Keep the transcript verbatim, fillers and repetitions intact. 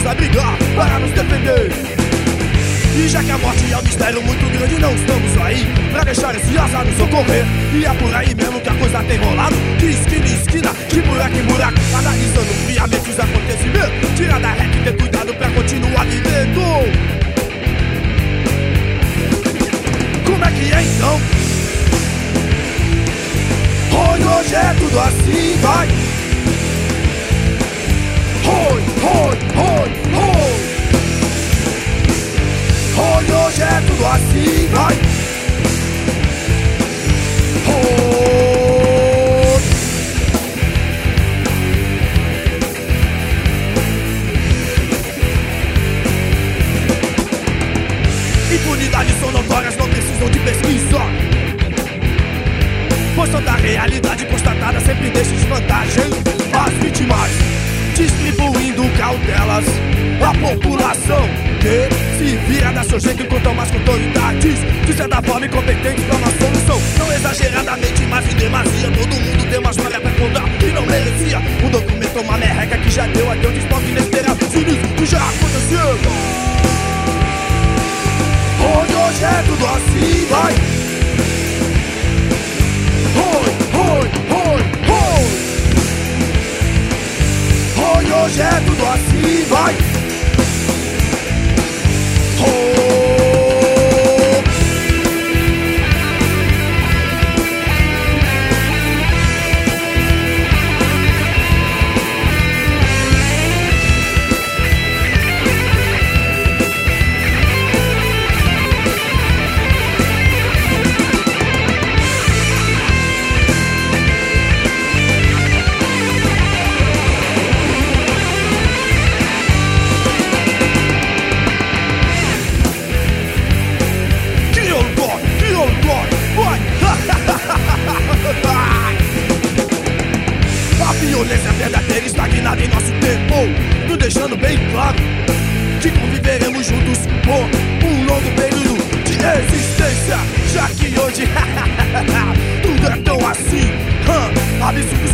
vamos a brigar para nos defender. E já que a morte é um mistério muito grande, não estamos aí pra deixar esse azar nos socorrer. E é por aí mesmo que a coisa tem rolado, de esquina em esquina, de buraco em buraco, analisando friamente os acontecimentos. Tira da reta e ter cuidado pra continuar vivendo. Como é que é então? Oi, hoje é tudo assim, vai. Oi, oi, oi, oi. Oi, hoje é tudo assim, vai. Oi. Impunidades são notórias, não precisam de pesquisa, pois toda a realidade constatada sempre deixa desvantagem as vítimas, distribuindo cautelas à população que se vira da seu jeito e contam mais com autoridades, de certa forma incompetentes pra uma solução. Não exageradamente, mas em demasia. Todo mundo tem uma história pra contar que não merecia. Um documento, uma merreca que já deu até um desfoque inesperado, sinistro que já aconteceu. Hoje, hoje é tudo assim, vai. Oi, oi, oi, oi. Oi, hoje é tudo assim, vai. A violência verdadeira estagnada em nosso tempo, nos deixando bem claro que conviveremos juntos por um longo período de existência. Já que hoje tudo é tão assim, hum, absurdo